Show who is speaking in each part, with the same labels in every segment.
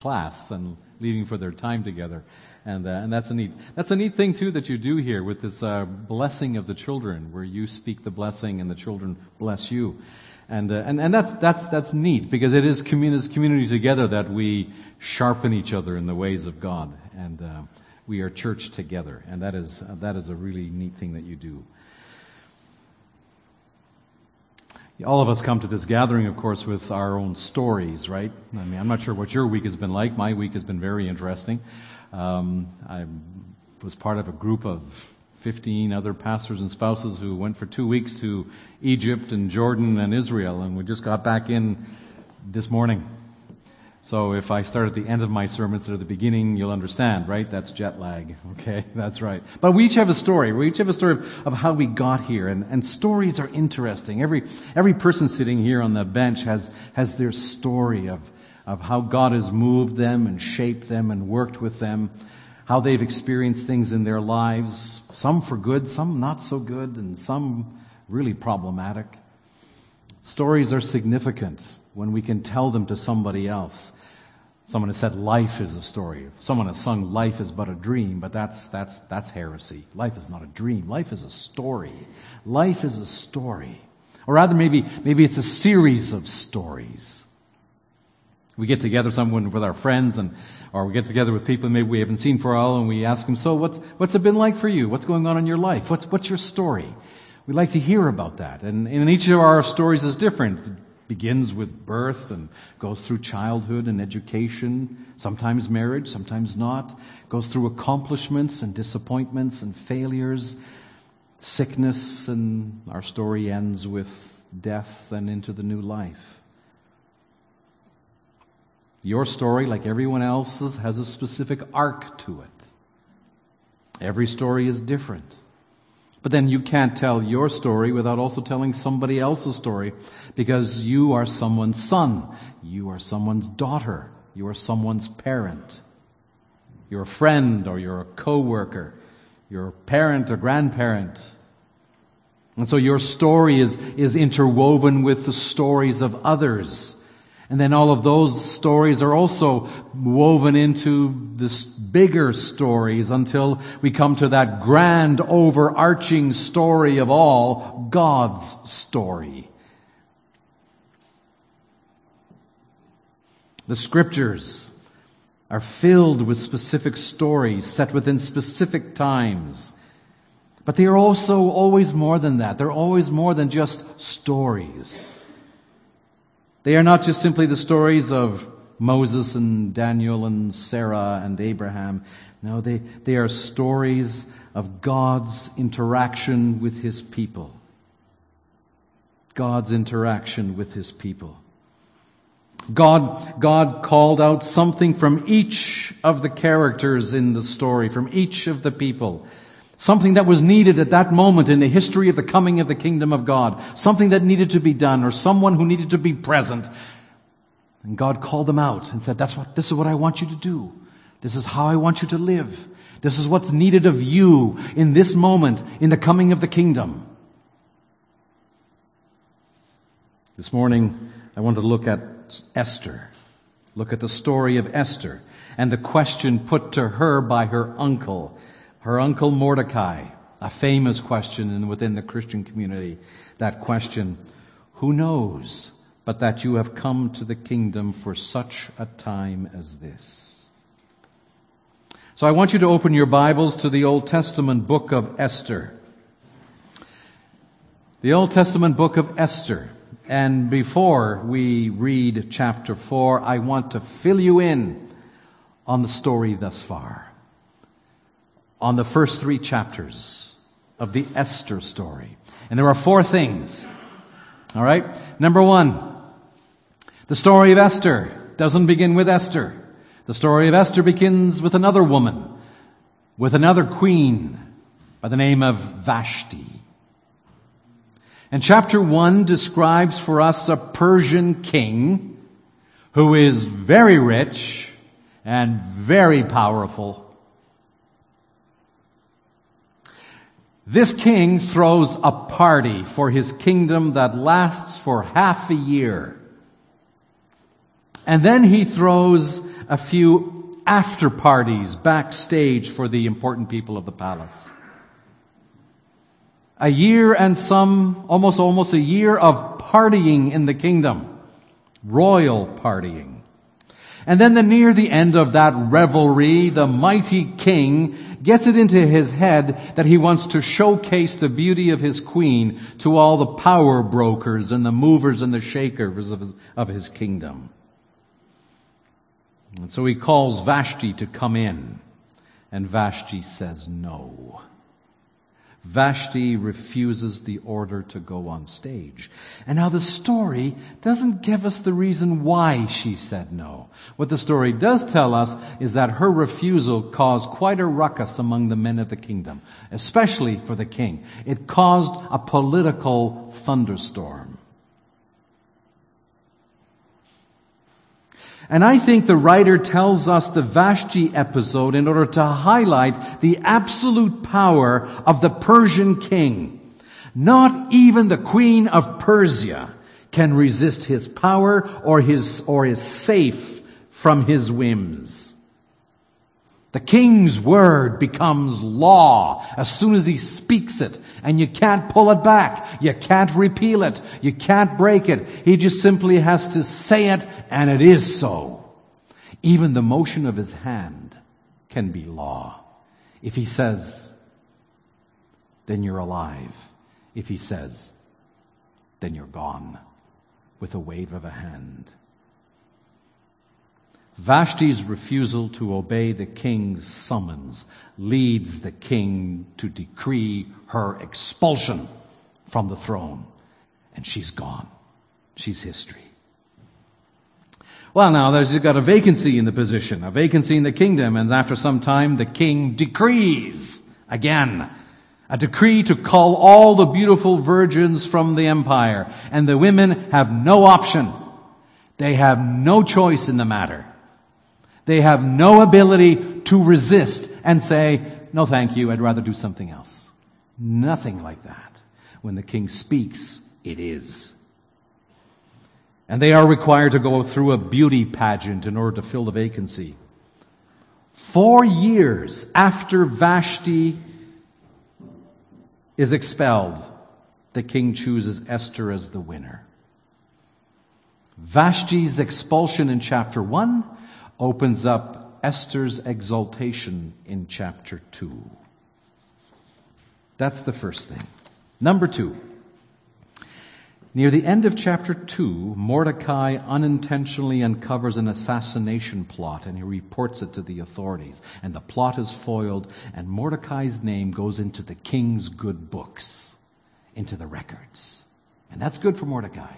Speaker 1: class and leaving for their time together. And that's a neat thing too that you do here with this blessing of the children, where you speak the blessing and the children bless you. And that's neat, because it is community together that we sharpen each other in the ways of God, and we are church together, and that is a really neat thing that you do. All of us come to this gathering, of course, with our own stories, right? I mean, I'm not sure what your week has been like. My week has been very interesting. I was part of a group of 15 other pastors and spouses who went for 2 weeks to Egypt and Jordan and Israel, and we just got back in this morning. So if I start at the end of my sermon instead of the beginning, you'll understand, right? That's jet lag. Okay, that's right. But we each have a story. We each have a story of how we got here, and stories are interesting. Every person sitting here on the bench has their story of how God has moved them and shaped them and worked with them, how they've experienced things in their lives, some for good, some not so good, and some really problematic. Stories are significant when we can tell them to somebody else. Someone has said life is a story. Someone has sung life is but a dream, but that's heresy. Life is not a dream. Life is a story. Life is a story. Or rather, maybe it's a series of stories. We get together with our friends, or we get together with people maybe we haven't seen for a while, and we ask them, so what's it been like for you? What's going on in your life? What's your story? We'd like to hear about that. And each of our stories is different. It begins with birth and goes through childhood and education, sometimes marriage, sometimes not. Goes through accomplishments and disappointments and failures, sickness, and our story ends with death and into the new life. Your story, like everyone else's, has a specific arc to it. Every story is different. But then you can't tell your story without also telling somebody else's story, because you are someone's son, you are someone's daughter, you are someone's parent. You're a friend, or you're a co-worker, you're a parent or grandparent. And so your story is interwoven with the stories of others. And then all of those stories are also woven into this bigger stories until we come to that grand overarching story of all, God's story. The Scriptures are filled with specific stories set within specific times. But they are also always more than that. They're always more than just stories. They are not just simply the stories of Moses and Daniel and Sarah and Abraham. No, they are stories of God's interaction with His people. God's interaction with His people. God called out something from each of the characters in the story, from each of the people. Something that was needed at that moment in the history of the coming of the kingdom of God. Something that needed to be done, or someone who needed to be present. And God called them out and said, this is what I want you to do. This is how I want you to live. This is what's needed of you in this moment, in the coming of the kingdom. This morning, I want to look at Esther. Look at the story of Esther and the question put to her by her uncle Mordecai, a famous question within the Christian community. That question, who knows but that you have come to the kingdom for such a time as this? So I want you to open your Bibles to the Old Testament book of Esther. The Old Testament book of Esther. And before we read chapter 4, I want to fill you in on the story thus far. On the first 3 chapters of the Esther story. And there are 4 things. All right? Number 1, the story of Esther doesn't begin with Esther. The story of Esther begins with another woman, with another queen by the name of Vashti. And chapter 1 describes for us a Persian king who is very rich and very powerful. This king throws a party for his kingdom that lasts for half a year. And then he throws a few after parties backstage for the important people of the palace. A year and almost a year of partying in the kingdom. Royal partying. And then near the end of that revelry, the mighty king gets it into his head that he wants to showcase the beauty of his queen to all the power brokers and the movers and the shakers of his kingdom. And so he calls Vashti to come in. And Vashti says no. Vashti refuses the order to go on stage. And now the story doesn't give us the reason why she said no. What the story does tell us is that her refusal caused quite a ruckus among the men of the kingdom, especially for the king. It caused a political thunderstorm. And I think the writer tells us the Vashti episode in order to highlight the absolute power of the Persian king. Not even the queen of Persia can resist his power or is safe from his whims. The king's word becomes law as soon as he speaks it, and you can't pull it back. You can't repeal it. You can't break it. He just simply has to say it, and it is so. Even the motion of his hand can be law. If he says, then you're alive. If he says, then you're gone, with a wave of a hand. Vashti's refusal to obey the king's summons leads the king to decree her expulsion from the throne. And she's gone. She's history. Well, now you've got a vacancy in the position, a vacancy in the kingdom, and after some time the king decrees again. A decree to call all the beautiful virgins from the empire. And the women have no option. They have no choice in the matter. They have no ability to resist and say, no thank you, I'd rather do something else. Nothing like that. When the king speaks, it is. And they are required to go through a beauty pageant in order to fill the vacancy. 4 years after Vashti is expelled, the king chooses Esther as the winner. Vashti's expulsion in chapter 1 opens up Esther's exaltation in chapter 2. That's the first thing. Number 2. Near the end of chapter 2, Mordecai unintentionally uncovers an assassination plot and he reports it to the authorities. And the plot is foiled and Mordecai's name goes into the king's good books, into the records. And that's good for Mordecai.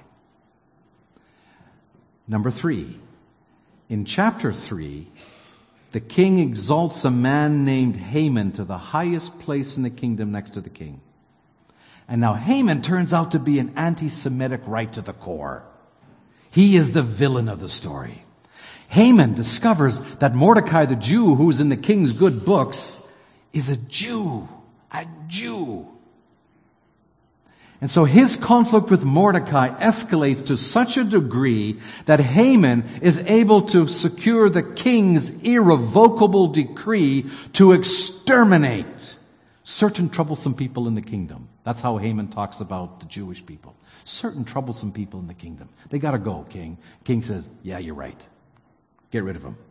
Speaker 1: Number 3. In chapter 3, the king exalts a man named Haman to the highest place in the kingdom next to the king. And now Haman turns out to be an anti-Semitic right to the core. He is the villain of the story. Haman discovers that Mordecai the Jew, who's in the king's good books, is a Jew. A Jew. And so his conflict with Mordecai escalates to such a degree that Haman is able to secure the king's irrevocable decree to exterminate certain troublesome people in the kingdom. That's how Haman talks about the Jewish people. Certain troublesome people in the kingdom. They gotta go, king. King says, yeah, you're right. Get rid of them.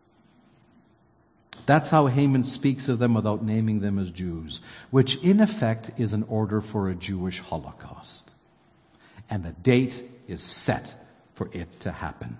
Speaker 1: That's how Haman speaks of them without naming them as Jews, which in effect is an order for a Jewish Holocaust. And the date is set for it to happen.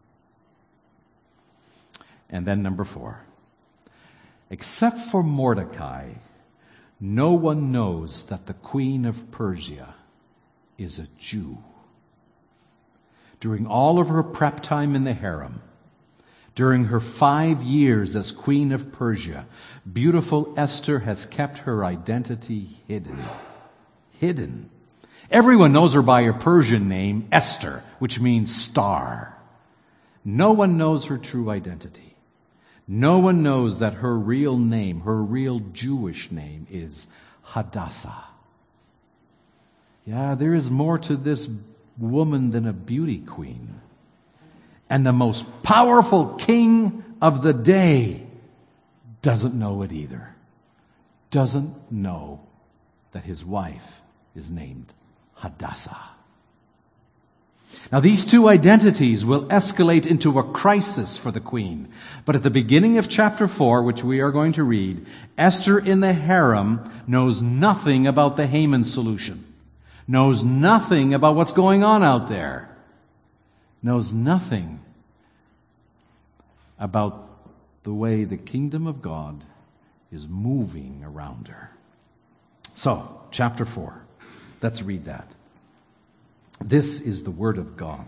Speaker 1: And then number 4. Except for Mordecai, no one knows that the queen of Persia is a Jew. During all of her prep time in the harem, during her 5 years as queen of Persia, beautiful Esther has kept her identity hidden. Hidden. Everyone knows her by her Persian name, Esther, which means star. No one knows her true identity. No one knows that her real name, her real Jewish name, is Hadassah. Yeah, there is more to this woman than a beauty queen. And the most powerful king of the day doesn't know it either. Doesn't know that his wife is named Hadassah. Now these two identities will escalate into a crisis for the queen. But at the beginning of chapter 4, which we are going to read, Esther in the harem knows nothing about the Haman solution. Knows nothing about what's going on out there. Knows nothing about the way the kingdom of God is moving around her. So, chapter 4. Let's read that. This is the word of God.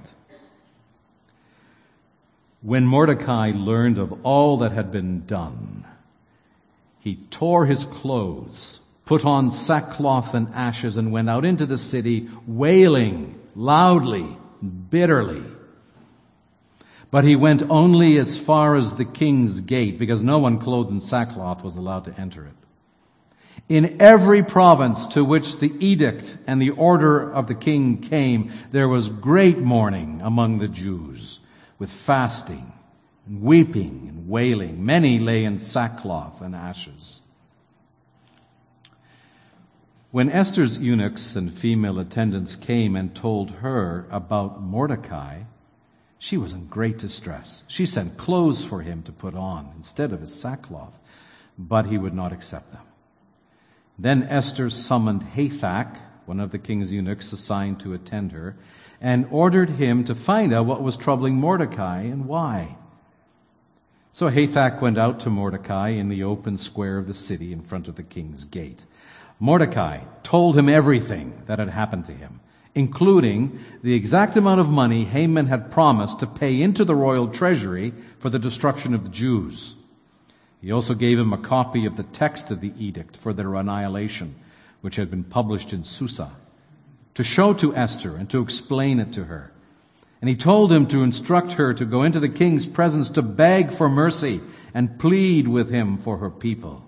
Speaker 1: When Mordecai learned of all that had been done, he tore his clothes, put on sackcloth and ashes, and went out into the city, wailing loudly, bitterly. But he went only as far as the king's gate, because no one clothed in sackcloth was allowed to enter it. In every province to which the edict and the order of the king came, there was great mourning among the Jews, with fasting and weeping and wailing. Many lay in sackcloth and ashes. When Esther's eunuchs and female attendants came and told her about Mordecai, she was in great distress. She sent clothes for him to put on instead of his sackcloth, but he would not accept them. Then Esther summoned Hathach, one of the king's eunuchs assigned to attend her, and ordered him to find out what was troubling Mordecai and why. So Hathach went out to Mordecai in the open square of the city in front of the king's gate. Mordecai told him everything that had happened to him, including the exact amount of money Haman had promised to pay into the royal treasury for the destruction of the Jews. He also gave him a copy of the text of the edict for their annihilation, which had been published in Susa, to show to Esther and to explain it to her. And he told him to instruct her to go into the king's presence to beg for mercy and plead with him for her people.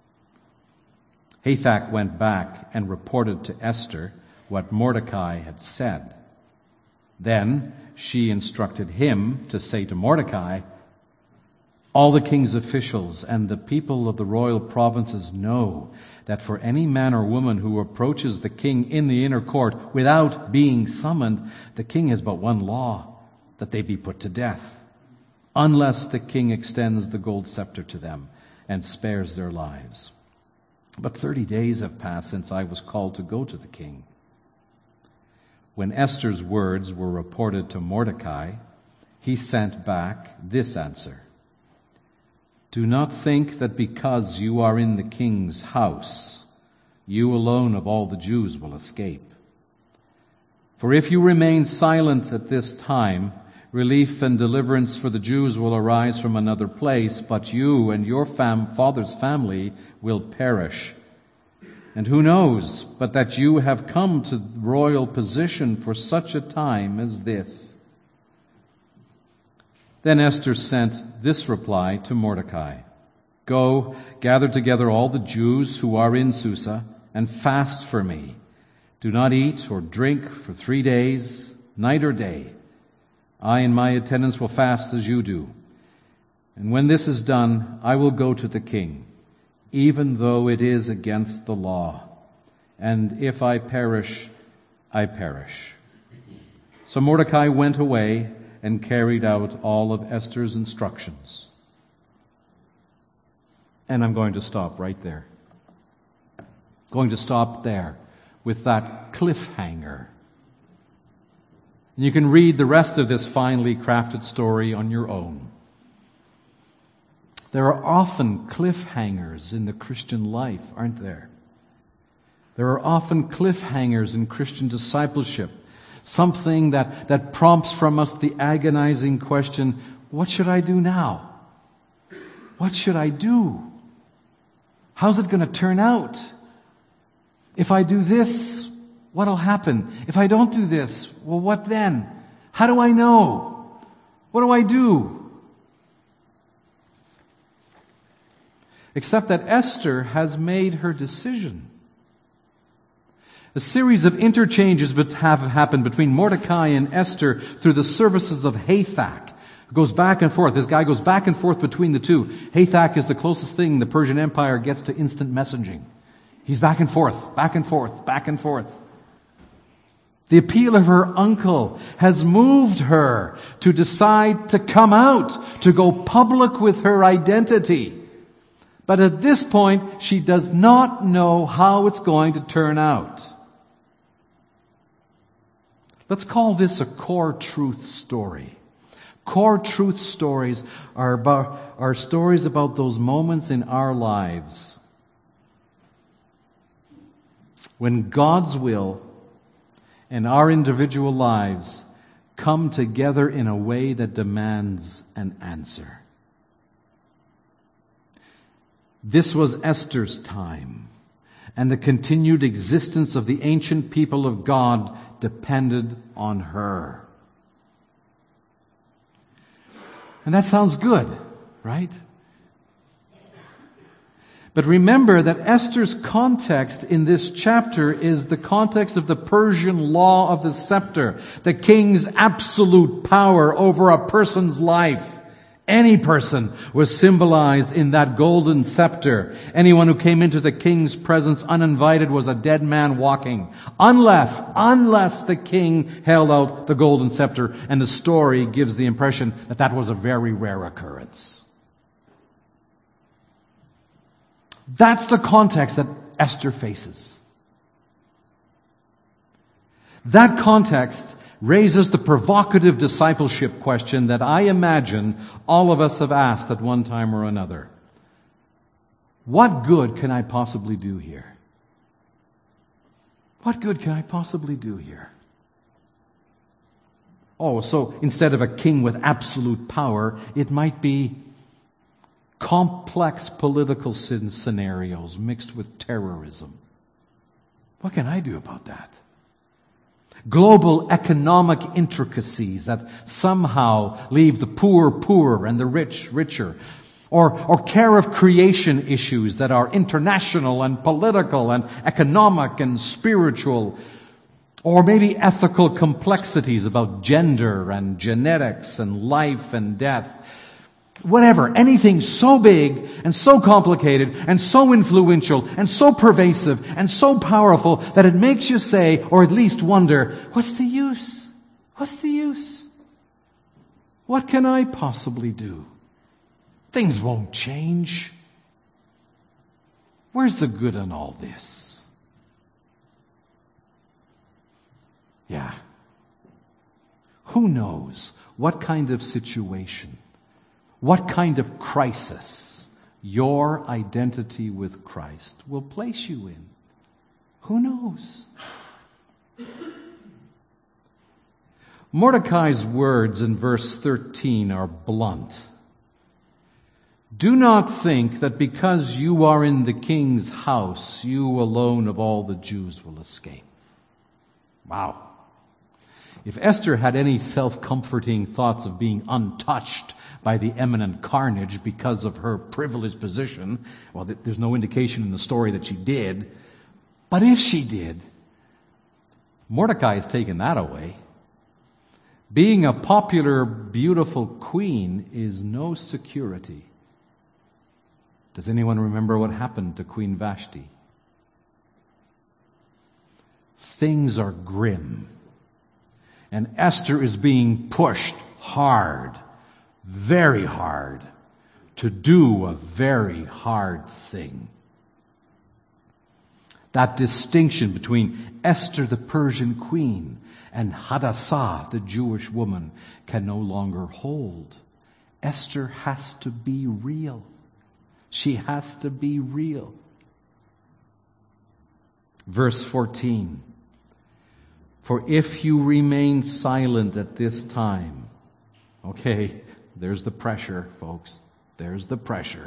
Speaker 1: Hathach went back and reported to Esther what Mordecai had said. Then she instructed him to say to Mordecai, "All the king's officials and the people of the royal provinces know that for any man or woman who approaches the king in the inner court without being summoned, the king has but one law, that they be put to death, unless the king extends the gold scepter to them and spares their lives. But 30 days have passed since I was called to go to the king." When Esther's words were reported to Mordecai, he sent back this answer: "Do not think that because you are in the king's house, you alone of all the Jews will escape. For if you remain silent at this time, relief and deliverance for the Jews will arise from another place, but you and your father's family will perish. And who knows but that you have come to royal position for such a time as this?" Then Esther sent this reply to Mordecai: "Go, gather together all the Jews who are in Susa, and fast for me. Do not eat or drink for 3 days, night or day. I and my attendants will fast as you do. And when this is done, I will go to the king, even though it is against the law. And if I perish, I perish." So Mordecai went away and carried out all of Esther's instructions. And I'm going to stop right there. Going to stop there with that cliffhanger. You can read the rest of this finely crafted story on your own. There are often cliffhangers in the Christian life, aren't there? There are often cliffhangers in Christian discipleship. Something that prompts from us the agonizing question, what should I do now? What should I do? How's it going to turn out? If I do this, what'll happen? If I don't do this, well, what then? How do I know? What do I do? Except that Esther has made her decision. A series of interchanges have happened between Mordecai and Esther through the services of Hathach, Goes back and forth. This guy goes back and forth between the two. Hathach is the closest thing the Persian Empire gets to instant messaging. He's back and forth, back and forth, back and forth. The appeal of her uncle has moved her to decide to come out, to go public with her identity. But at this point, she does not know how it's going to turn out. Let's call this a core truth story. Core truth stories are stories about those moments in our lives when God's will and our individual lives come together in a way that demands an answer. This was Esther's time, and the continued existence of the ancient people of God depended on her. And that sounds good, right? But remember that Esther's context in this chapter is the context of the Persian law of the scepter, the king's absolute power over a person's life. Any person was symbolized in that golden scepter. Anyone who came into the king's presence uninvited was a dead man walking. Unless the king held out the golden scepter. And the story gives the impression that that was a very rare occurrence. That's the context that Esther faces. That context raises the provocative discipleship question that I imagine all of us have asked at one time or another. What good can I possibly do here? What good can I possibly do here? Oh, so instead of a king with absolute power, it might be complex political scenarios mixed with terrorism. What can I do about that? Global economic intricacies that somehow leave the poor poorer and the rich richer. Or care of creation issues that are international and political and economic and spiritual. Or maybe ethical complexities about gender and genetics and life and death. Whatever, anything so big and so complicated and so influential and so pervasive and so powerful that it makes you say, or at least wonder, what's the use? What's the use? What can I possibly do? Things won't change. Where's the good in all this? Yeah. Who knows what kind of situation, what kind of crisis your identity with Christ will place you in? Who knows? Mordecai's words in verse 13 are blunt. Do not think that because you are in the king's house, you alone of all the Jews will escape. Wow. If Esther had any self-comforting thoughts of being untouched by the imminent carnage because of her privileged position, well, there's no indication in the story that she did. But if she did, Mordecai has taken that away. Being a popular, beautiful queen is no security. Does anyone remember what happened to Queen Vashti? Things are grim. And Esther is being pushed hard, very hard, to do a very hard thing. That distinction between Esther, the Persian queen, and Hadassah, the Jewish woman, can no longer hold. Esther has to be real. She has to be real. Verse 14. For if you remain silent at this time, okay, there's the pressure, folks. There's the pressure.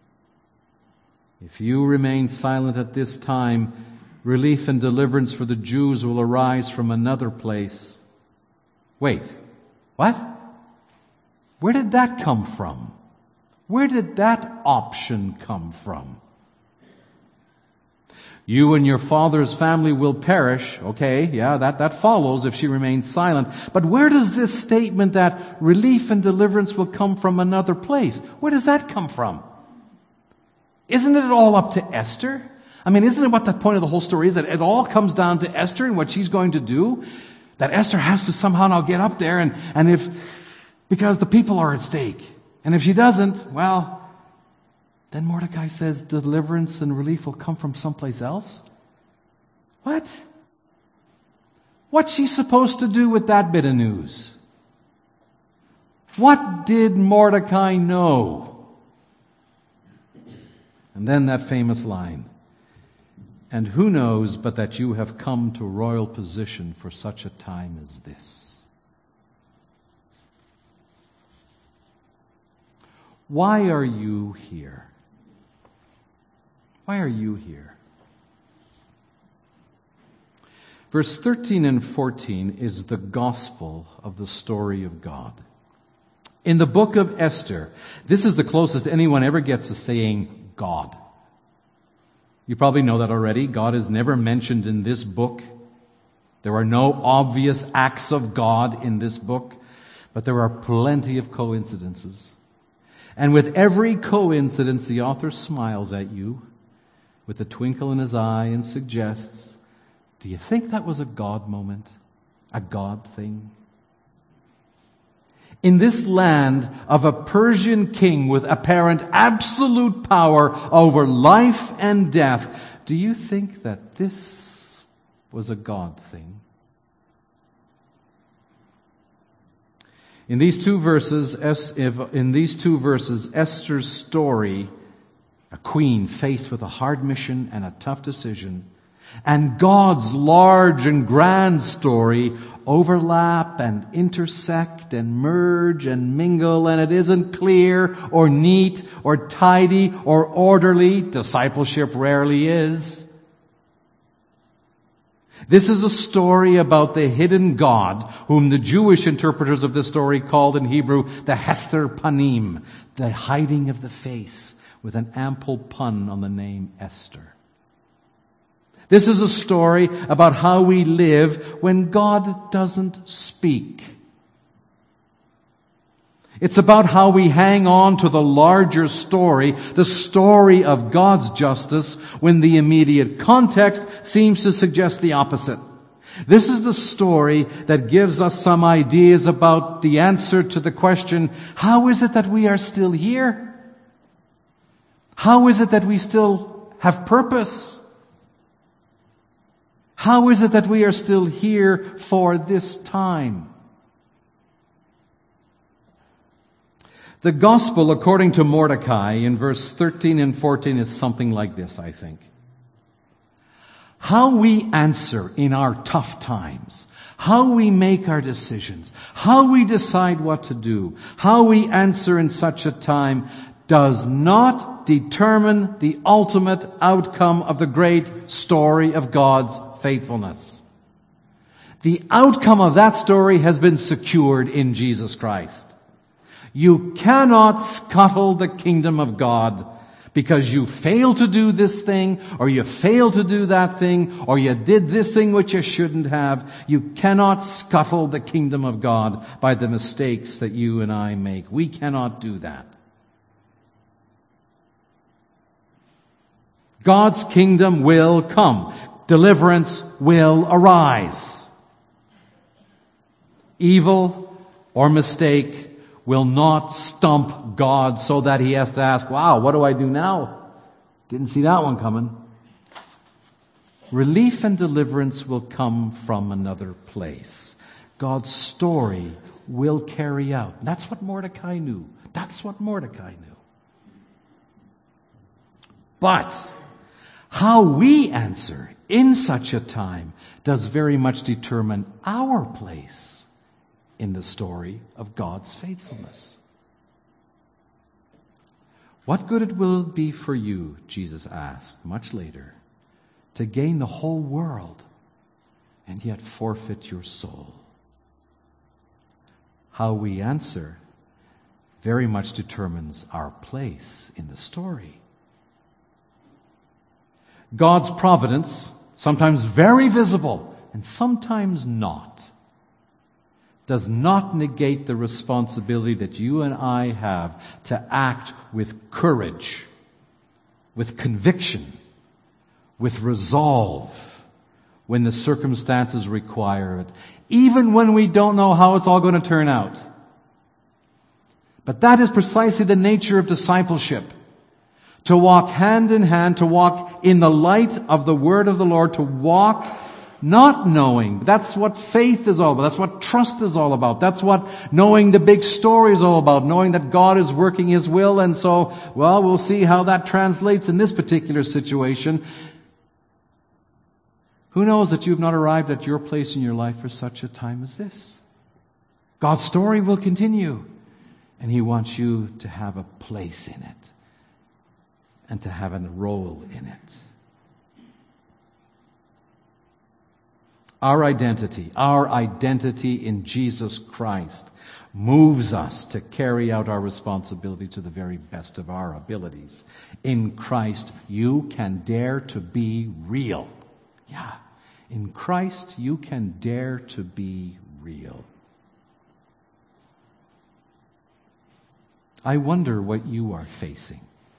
Speaker 1: If you remain silent at this time, relief and deliverance for the Jews will arise from another place. Wait, what? Where did that come from? Where did that option come from? You and your father's family will perish. Okay, yeah, that follows if she remains silent. But where does this statement that relief and deliverance will come from another place, where does that come from? Isn't it all up to Esther? I mean, isn't it what the point of the whole story is? That it all comes down to Esther and what she's going to do? That Esther has to somehow now get up there because the people are at stake. And if she doesn't, well, then Mordecai says deliverance and relief will come from someplace else? What? What's she supposed to do with that bit of news? What did Mordecai know? And then that famous line, and who knows but that you have come to royal position for such a time as this? Why are you here? Why are you here? Verse 13 and 14 is the gospel of the story of God. In the book of Esther, this is the closest anyone ever gets to saying God. You probably know that already. God is never mentioned in this book. There are no obvious acts of God in this book, but there are plenty of coincidences. And with every coincidence, the author smiles at you with a twinkle in his eye and suggests, do you think that was a God moment? A God thing? In this land of a Persian king with apparent absolute power over life and death, do you think that this was a God thing? In these two verses, Esther's story, a queen faced with a hard mission and a tough decision, and God's large and grand story overlap and intersect and merge and mingle, and it isn't clear or neat or tidy or orderly. Discipleship rarely is. This is a story about the hidden God, whom the Jewish interpreters of this story called in Hebrew the Hester Panim, the hiding of the face, with an ample pun on the name Esther. This is a story about how we live when God doesn't speak. It's about how we hang on to the larger story, the story of God's justice, when the immediate context seems to suggest the opposite. This is the story that gives us some ideas about the answer to the question, how is it that we are still here? How is it that we still have purpose? How is it that we are still here for this time? The gospel, according to Mordecai, in verse 13 and 14, is something like this, I think. How we answer in our tough times, how we make our decisions, how we decide what to do, how we answer in such a time does not determine the ultimate outcome of the great story of God's faithfulness. The outcome of that story has been secured in Jesus Christ. You cannot scuttle the kingdom of God because you fail to do this thing, or you fail to do that thing, or you did this thing which you shouldn't have. You cannot scuttle the kingdom of God by the mistakes that you and I make. We cannot do that. God's kingdom will come. Deliverance will arise. Evil or mistake will not stump God so that He has to ask, wow, what do I do now? Didn't see that one coming. Relief and deliverance will come from another place. God's story will carry out. That's what Mordecai knew. That's what Mordecai knew. But how we answer in such a time does very much determine our place in the story of God's faithfulness. What good it will be for you, Jesus asked much later, to gain the whole world and yet forfeit your soul? How we answer very much determines our place in the story. God's providence, sometimes very visible and sometimes not, does not negate the responsibility that you and I have to act with courage, with conviction, with resolve when the circumstances require it, even when we don't know how it's all going to turn out. But that is precisely the nature of discipleship. To walk hand in hand, to walk in the light of the Word of the Lord, to walk not knowing. That's what faith is all about. That's what trust is all about. That's what knowing the big story is all about. Knowing that God is working His will, and so, well, we'll see how that translates in this particular situation. Who knows that you've not arrived at your place in your life for such a time as this? God's story will continue, and He wants you to have a place in it and to have a role in it. Our identity in Jesus Christ moves us to carry out our responsibility to the very best of our abilities. In Christ, you can dare to be real. Yeah. In Christ, you can dare to be real. I wonder what you are facing.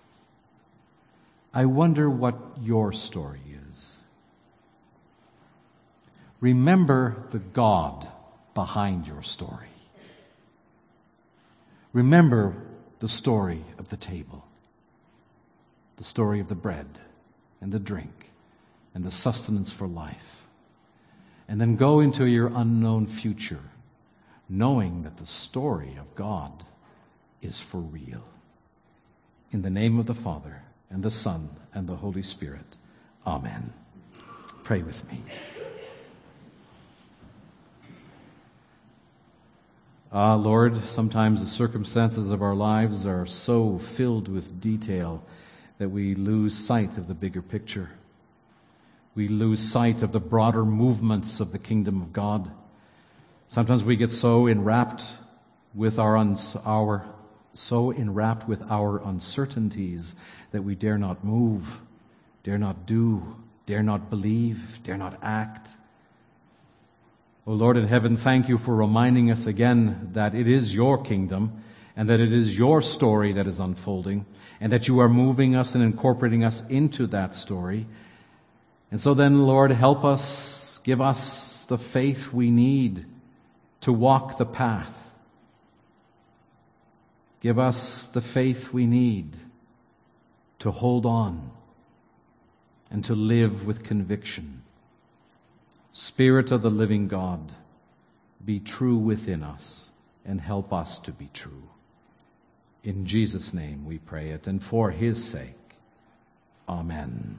Speaker 1: I wonder what your story is. Remember the God behind your story. Remember the story of the table, the story of the bread and the drink and the sustenance for life. And then go into your unknown future, knowing that the story of God is for real. In the name of the Father, and the Son, and the Holy Spirit. Amen. Pray with me. Lord, sometimes the circumstances of our lives are so filled with detail that we lose sight of the bigger picture. We lose sight of the broader movements of the kingdom of God. Sometimes we get so enwrapped with our uncertainties that we dare not move, dare not do, dare not believe, dare not act. O Lord in heaven, thank you for reminding us again that it is your kingdom and that it is your story that is unfolding and that you are moving us and incorporating us into that story. And so then, Lord, help us, give us the faith we need to walk the path. Give us the faith we need to hold on and to live with conviction. Spirit of the living God, be true within us and help us to be true. In Jesus' name we pray it, and for His sake. Amen.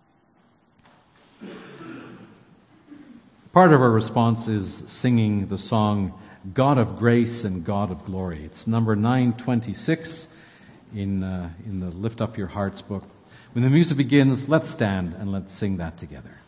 Speaker 1: Part of our response is singing the song, God of Grace and God of Glory. It's number 926 in the Lift Up Your Hearts book. When the music begins, let's stand and let's sing that together.